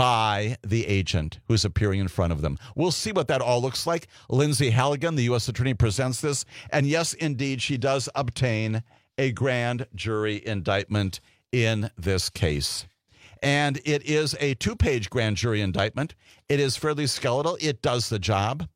by the agent who's appearing in front of them. We'll see what that all looks like. Lindsay Halligan, the U S attorney, presents this, and yes, indeed, she does obtain a grand jury indictment in this case. And it is a two-page grand jury indictment. It is fairly skeletal. It does the job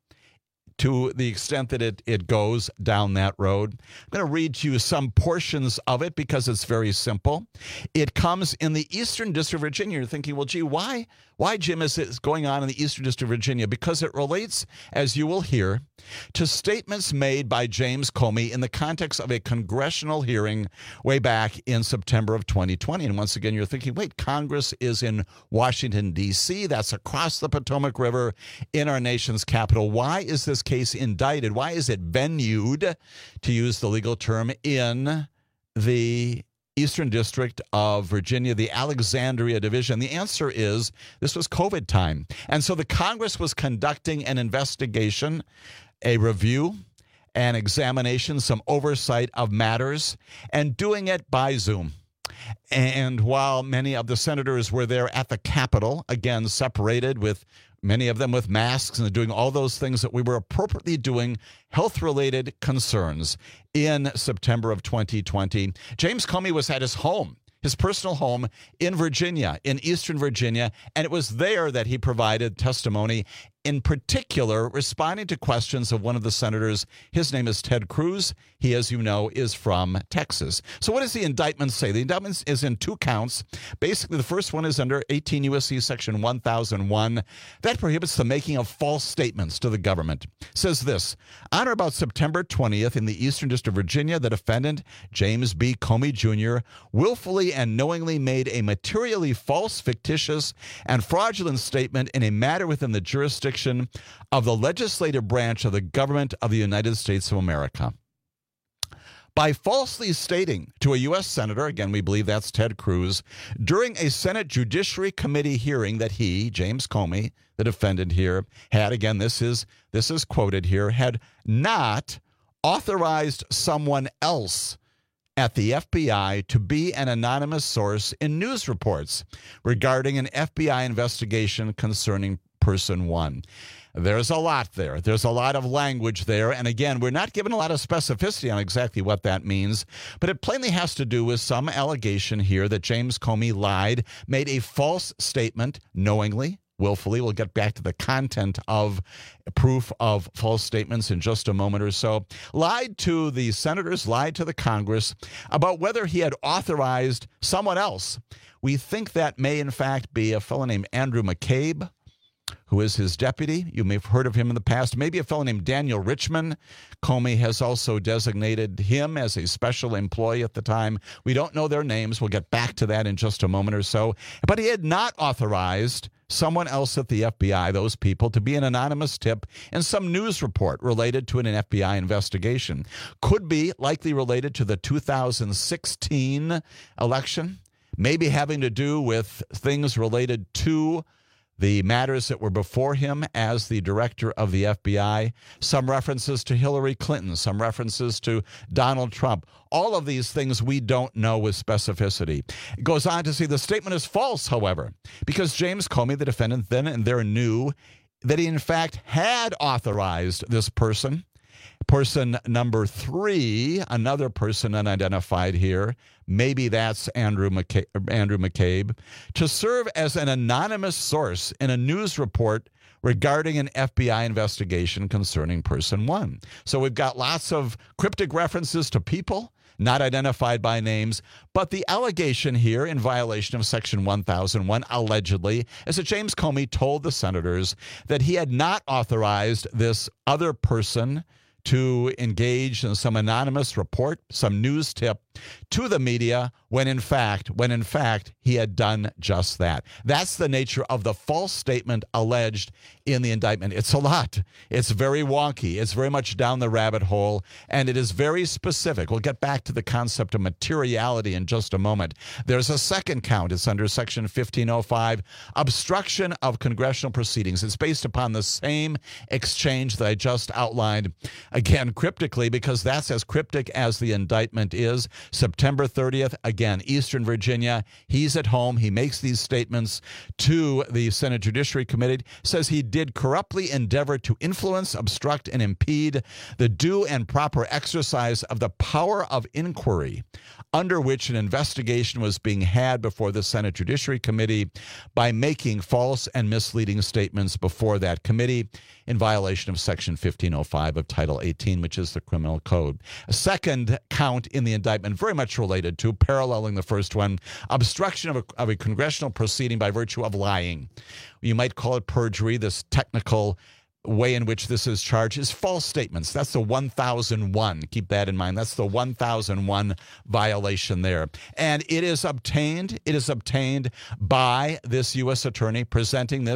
to the extent that it, it goes down that road. I'm going to read to you some portions of it because it's very simple. It comes in the Eastern District of Virginia. You're thinking, well, gee, why, why, Jim, is this going on in the Eastern District of Virginia? Because it relates, as you will hear, to statements made by James Comey in the context of a congressional hearing way back in September of twenty twenty. And once again, you're thinking, wait, Congress is in Washington, D C. That's across the Potomac River in our nation's capital. Why is this this case indicted? Why is it venued, to use the legal term, in the Eastern District of Virginia, the Alexandria Division? The answer is this was COVID time. And so the Congress was conducting an investigation, a review, an examination, some oversight of matters, and doing it by Zoom. And while many of the senators were there at the Capitol, again, separated with many of them with masks and doing all those things that we were appropriately doing, health-related concerns in September of twenty twenty, James Comey was at his home, his personal home in Virginia, in Eastern Virginia, and it was there that he provided testimony, in particular responding to questions of one of the senators. His name is Ted Cruz. He, as you know, is from Texas. So what does the indictment say? The indictment is in two counts. Basically, the first one is under eighteen U S C Section one thousand one. That prohibits the making of false statements to the government. It says this: on or about September twentieth in the Eastern District of Virginia, the defendant, James B. Comey Junior, willfully and knowingly made a materially false, fictitious, and fraudulent statement in a matter within the jurisdiction of the legislative branch of the government of the United States of America. By falsely stating to a U S senator, again, we believe that's Ted Cruz, during a Senate Judiciary Committee hearing that he, James Comey, the defendant here, had, again, this is this is quoted here, had not authorized someone else at the F B I to be an anonymous source in news reports regarding an F B I investigation concerning Person One. There's a lot there. There's a lot of language there. And again, we're not given a lot of specificity on exactly what that means, but it plainly has to do with some allegation here that James Comey lied, made a false statement knowingly, willfully. We'll get back to the content of proof of false statements in just a moment or so. Lied to the senators, lied to the Congress about whether he had authorized someone else. We think that may, in fact, be a fellow named Andrew McCabe, who is his deputy. You may have heard of him in the past. Maybe a fellow named Daniel Richman. Comey has also designated him as a special employee at the time. We don't know their names. We'll get back to that in just a moment or so. But he had not authorized someone else at the F B I, those people, to be an anonymous tip in some news report related to an F B I investigation. Could be likely related to the two thousand sixteen election, maybe having to do with things related to the matters that were before him as the director of the F B I, some references to Hillary Clinton, some references to Donald Trump. All of these things we don't know with specificity. It goes on to say the statement is false, however, because James Comey, the defendant, then and there knew that he in fact had authorized this person. Person number three, another person unidentified here, maybe that's Andrew McCabe, Andrew McCabe, to serve as an anonymous source in a news report regarding an F B I investigation concerning Person One. So we've got lots of cryptic references to people not identified by names, but the allegation here in violation of Section one thousand one, allegedly, is that James Comey told the senators that he had not authorized this other person to engage in some anonymous report, some news tip to the media, when in fact, when in fact he had done just that. That's the nature of the false statement alleged in the indictment. It's a lot. It's very wonky. It's very much down the rabbit hole, and it is very specific. We'll get back to the concept of materiality in just a moment. There's a second count. It's under Section fifteen oh five, obstruction of congressional proceedings. It's based upon the same exchange that I just outlined, again, cryptically, because that's as cryptic as the indictment is. September thirtieth, again, Eastern Virginia. He's at home. He makes these statements to the Senate Judiciary Committee, says he did corruptly endeavor to influence, obstruct, and impede the due and proper exercise of the power of inquiry under which an investigation was being had before the Senate Judiciary Committee by making false and misleading statements before that committee in violation of Section fifteen oh five of Title eighteen, which is the criminal code. A second count in the indictment, very much related to, paralleling the first one, obstruction of a, of a congressional proceeding by virtue of lying. You might call it perjury. This technical way in which this is charged is false statements. That's the one thousand one. Keep that in mind. That's the one thousand one violation there. And it is obtained, it is obtained by this U S attorney presenting this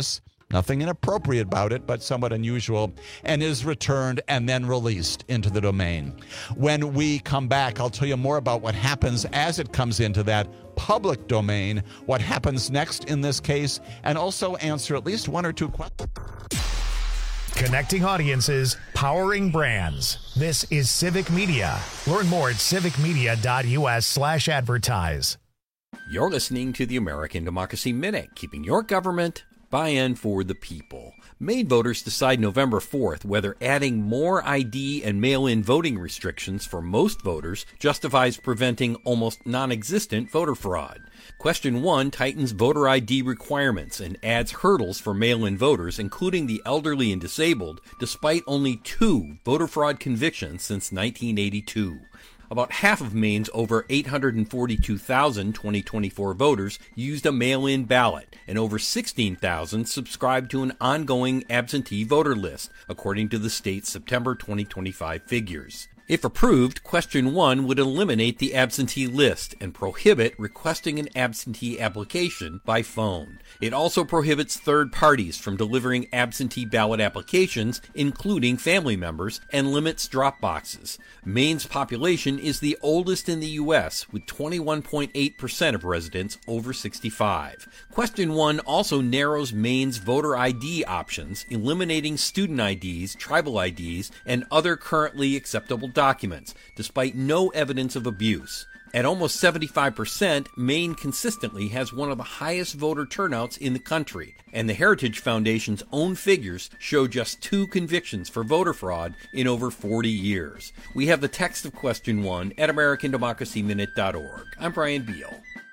Nothing inappropriate about it, but somewhat unusual, and is returned and then released into the domain. When we come back, I'll tell you more about what happens as it comes into that public domain, what happens next in this case, and also answer at least one or two questions. Connecting audiences, powering brands. This is Civic Media. Learn more at civicmedia.us slash advertise. You're listening to the American Democracy Minute, keeping your government buy-in for the people. Maine voters decide November fourth whether adding more I D and mail-in voting restrictions for most voters justifies preventing almost non-existent voter fraud. Question one tightens voter I D requirements and adds hurdles for mail-in voters, including the elderly and disabled, despite only two voter fraud convictions since nineteen eighty-two. About half of Maine's over eight hundred forty-two thousand twenty twenty-four voters used a mail-in ballot, and over sixteen thousand subscribed to an ongoing absentee voter list, according to the state's September twenty twenty-five figures. If approved, Question one would eliminate the absentee list and prohibit requesting an absentee application by phone. It also prohibits third parties from delivering absentee ballot applications, including family members, and limits drop boxes. Maine's population is the oldest in the U S, with twenty-one point eight percent of residents over sixty-five. Question one also narrows Maine's voter I D options, eliminating student I Ds, tribal I Ds, and other currently acceptable documents, despite no evidence of abuse. At almost seventy-five percent, Maine consistently has one of the highest voter turnouts in the country, and the Heritage Foundation's own figures show just two convictions for voter fraud in over forty years. We have the text of Question one at american democracy minute dot org. I'm Brian Beal.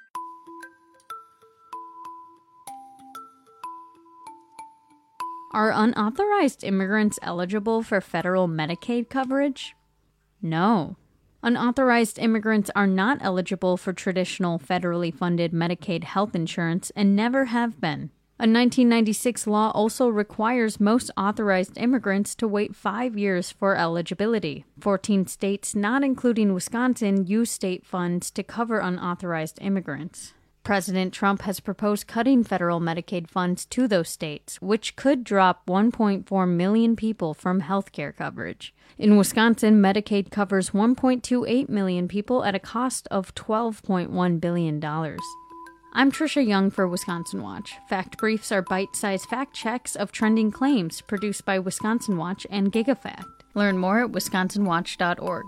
Are unauthorized immigrants eligible for federal Medicaid coverage? No. Unauthorized immigrants are not eligible for traditional federally funded Medicaid health insurance and never have been. A nineteen ninety-six law also requires most authorized immigrants to wait five years for eligibility. fourteen states, not including Wisconsin, use state funds to cover unauthorized immigrants. President Trump has proposed cutting federal Medicaid funds to those states, which could drop one point four million people from health care coverage. In Wisconsin, Medicaid covers one point two eight million people at a cost of twelve point one billion dollars. I'm Trisha Young for Wisconsin Watch. Fact Briefs are bite-sized fact checks of trending claims produced by Wisconsin Watch and GigaFact. Learn more at wisconsin watch dot org.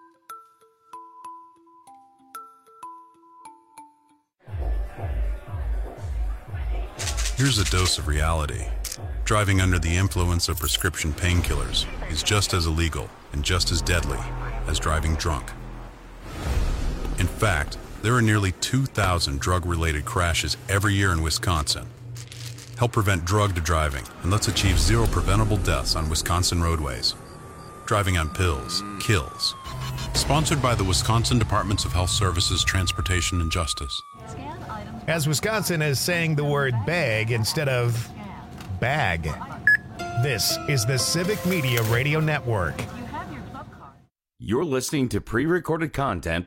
Here's a dose of reality. Driving under the influence of prescription painkillers is just as illegal and just as deadly as driving drunk. In fact, there are nearly two thousand drug-related crashes every year in Wisconsin. Help prevent drug driving and let's achieve zero preventable deaths on Wisconsin roadways. Driving on pills kills. Sponsored by the Wisconsin Departments of Health Services, Transportation, and Justice. As Wisconsin is saying the word bag instead of bag. This is the Civic Media Radio Network. You're listening to pre-recorded content.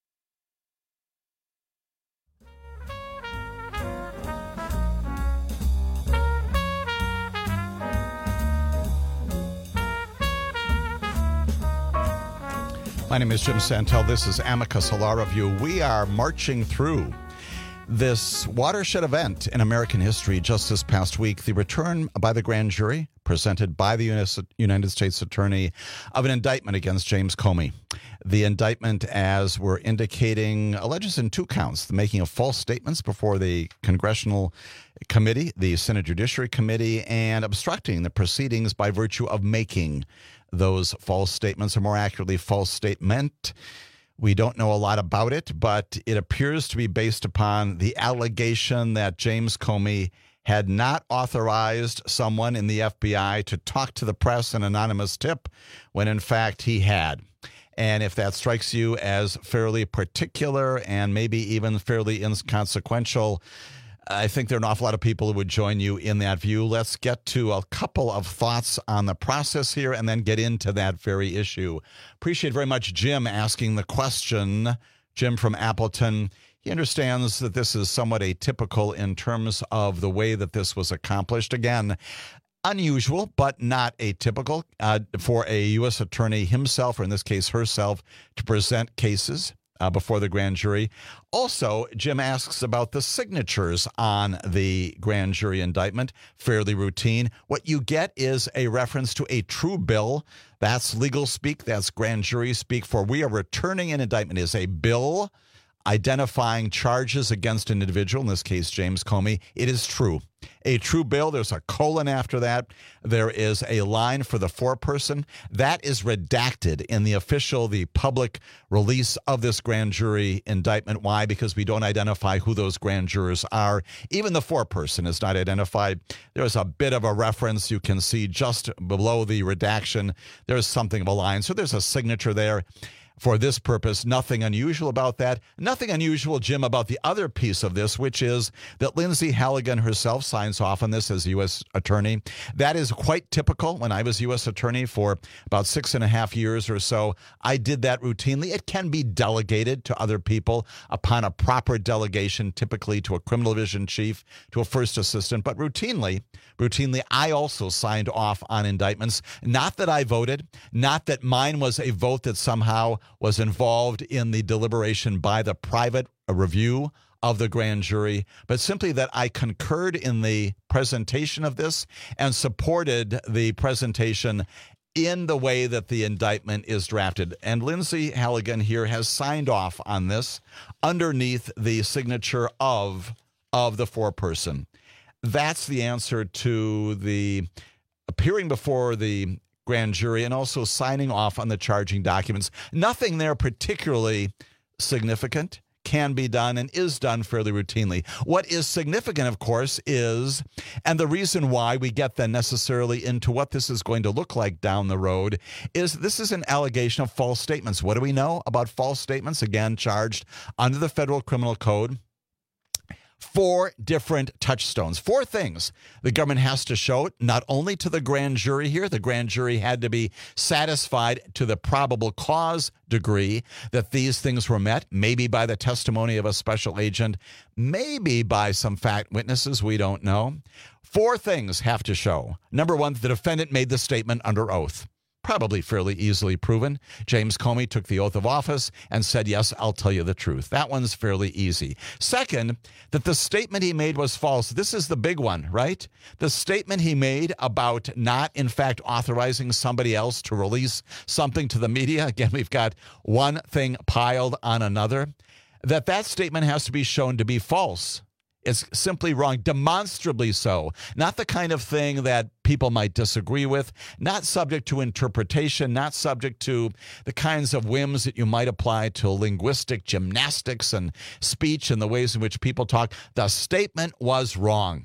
My name is Jim Santel. This is Amicus Law Review. We are marching through this watershed event in American history just this past week, the return by the grand jury presented by the United States Attorney of an indictment against James Comey. The indictment, as we're indicating, alleges in two counts, the making of false statements before the Congressional Committee, the Senate Judiciary Committee, and obstructing the proceedings by virtue of making those false statements, or more accurately, false statement. We don't know a lot about it, but it appears to be based upon the allegation that James Comey had not authorized someone in the F B I to talk to the press an anonymous tip when, in fact, he had. And if that strikes you as fairly particular and maybe even fairly inconsequential, I think there are an awful lot of people who would join you in that view. Let's get to a couple of thoughts on the process here and then get into that very issue. Appreciate very much Jim asking the question. Jim from Appleton. He understands that this is somewhat atypical in terms of the way that this was accomplished. Again, unusual, but not atypical uh, for a U S attorney himself, or in this case herself, to present cases uh, before the grand jury. Also, Jim asks about the signatures on the grand jury indictment. Fairly routine. What you get is a reference to a true bill. That's legal speak. That's grand jury speak for we are returning an indictment. It is a bill identifying charges against an individual, in this case, James Comey. It is true. A true bill, there's a colon after that. There is a line for the foreperson. That is redacted in the official, the public release of this grand jury indictment. Why? Because we don't identify who those grand jurors are. Even the foreperson is not identified. There's a bit of a reference you can see just below the redaction. There's something of a line. So there's a signature there. For this purpose, nothing unusual about that. Nothing unusual, Jim, about the other piece of this, which is that Lindsay Halligan herself signs off on this as U S attorney. That is quite typical. When I was U S attorney for about six and a half years or so, I did that routinely. It can be delegated to other people upon a proper delegation, typically to a criminal division chief, to a first assistant. But routinely, routinely, I also signed off on indictments. Not that I voted, not that mine was a vote that somehow was involved in the deliberation by the private review of the grand jury, but simply that I concurred in the presentation of this and supported the presentation in the way that the indictment is drafted. And Lindsay Halligan here has signed off on this underneath the signature of, of the foreperson. That's the answer to the appearing before the grand jury and also signing off on the charging documents. Nothing there particularly significant. Can be done and is done fairly routinely. What is significant, of course, is, and the reason why we get then necessarily into what this is going to look like down the road, is this is an allegation of false statements. What do we know about false statements? Again, charged under the Federal Criminal Code. Four different touchstones, four things the government has to show, not only to the grand jury here. The grand jury had to be satisfied to the probable cause degree that these things were met, maybe by the testimony of a special agent, maybe by some fact witnesses, we don't know. Four things have to show. Number one, the defendant made the statement under oath. Probably fairly easily proven. James Comey took the oath of office and said, yes, I'll tell you the truth. That one's fairly easy. Second, that the statement he made was false. This is the big one, right? The statement he made about not, in fact, authorizing somebody else to release something to the media. Again, we've got one thing piled on another. That that statement has to be shown to be false. It's simply wrong, demonstrably so. Not the kind of thing that people might disagree with, not subject to interpretation, not subject to the kinds of whims that you might apply to linguistic gymnastics and speech and the ways in which people talk. The statement was wrong.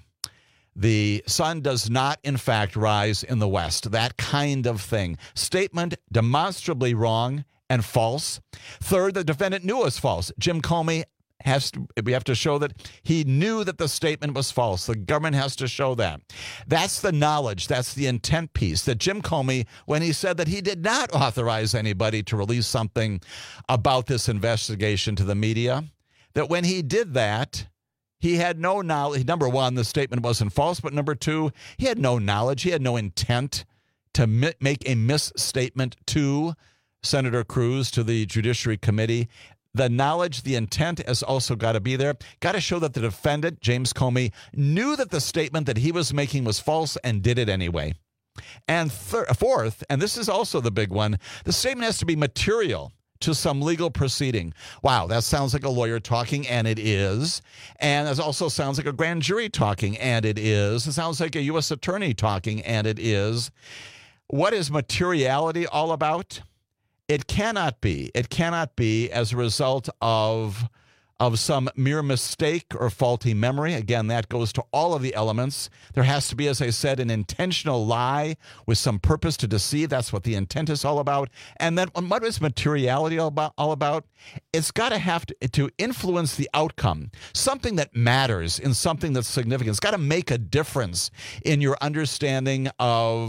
The sun does not, in fact, rise in the west. That kind of thing. Statement demonstrably wrong and false. Third, the defendant knew it was false. Jim Comey has to, we have to show that he knew that the statement was false. The government has to show that. That's the knowledge. That's the intent piece. That Jim Comey, when he said that he did not authorize anybody to release something about this investigation to the media, that when he did that, he had no knowledge. Number one, the statement wasn't false, but number two, he had no knowledge. He had no intent to mi- make a misstatement to Senator Cruz, to the Judiciary Committee. The knowledge, the intent has also got to be there. Got to show that the defendant, James Comey, knew that the statement that he was making was false and did it anyway. And thir- fourth, and this is also the big one, the statement has to be material to some legal proceeding. Wow, that sounds like a lawyer talking, and it is. And it also sounds like a grand jury talking, and it is. It sounds like a U S attorney talking, and it is. What is materiality all about? It cannot be. It cannot be as a result of, of some mere mistake or faulty memory. Again, that goes to all of the elements. There has to be, as I said, an intentional lie with some purpose to deceive. That's what the intent is all about. And then what is materiality all about? All about? It's got to have to, to influence the outcome, something that matters in something that's significant. It's got to make a difference in your understanding of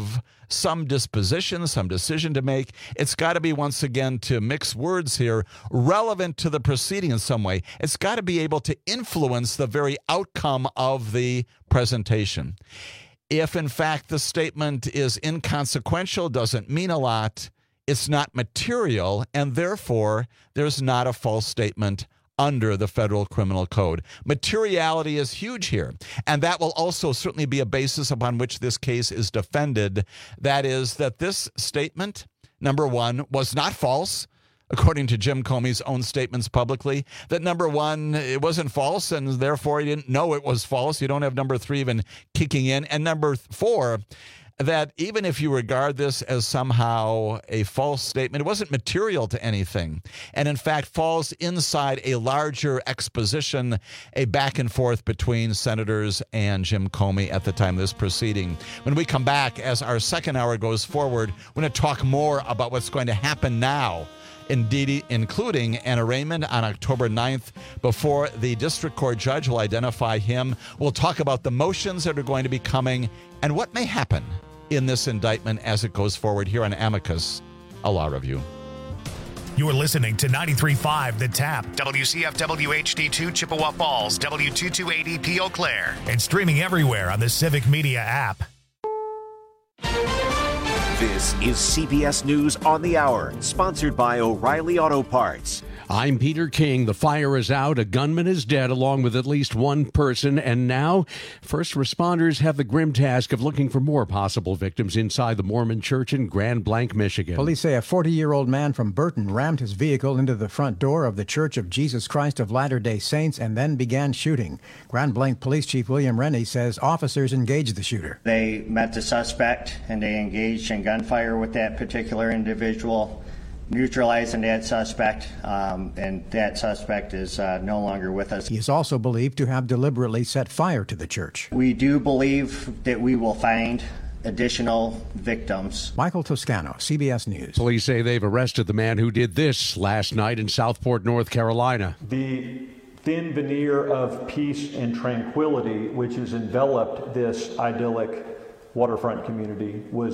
some disposition, some decision to make. It's got to be, once again, to mix words here, relevant to the proceeding in some way. It's got to be able to influence the very outcome of the presentation. If, in fact, the statement is inconsequential, doesn't mean a lot, it's not material, and therefore there's not a false statement under the Federal Criminal Code. Materiality is huge here, and that will also certainly be a basis upon which this case is defended. That is, that this statement, number one, was not false, according to Jim Comey's own statements publicly. That number one, it wasn't false, and therefore he didn't know it was false. You don't have number three even kicking in. And number four, that even if you regard this as somehow a false statement, it wasn't material to anything, and in fact falls inside a larger exposition, a back and forth between senators and Jim Comey at the time of this proceeding. When we come back, as our second hour goes forward, we're going to talk more about what's going to happen now, indeed, including an arraignment on October ninth before the district court judge will identify him. We'll talk about the motions that are going to be coming and what may happen in this indictment as it goes forward here on Amicus, a law review. You're listening to ninety-three point five The Tap, W C F W H D two Chippewa Falls, W two two eight E P Eau Claire, and streaming everywhere on the Civic Media app. This is C B S News on the Hour, sponsored by O'Reilly Auto Parts. I'm Peter King. The fire is out. A gunman is dead, along with at least one person. And now, first responders have the grim task of looking for more possible victims inside the Mormon church in Grand Blanc, Michigan. Police say a forty-year-old man from Burton rammed his vehicle into the front door of the Church of Jesus Christ of Latter-day Saints and then began shooting. Grand Blanc Police Chief William Rennie says officers engaged the shooter. They met the suspect and they engaged in gunfire with that particular individual, neutralizing that suspect, um, and that suspect is uh, no longer with us. He is also believed to have deliberately set fire to the church. We do believe that we will find additional victims. Michael Toscano, C B S News. Police say they've arrested the man who did this last night in Southport, North Carolina. The thin veneer of peace and tranquility which has enveloped this idyllic waterfront community was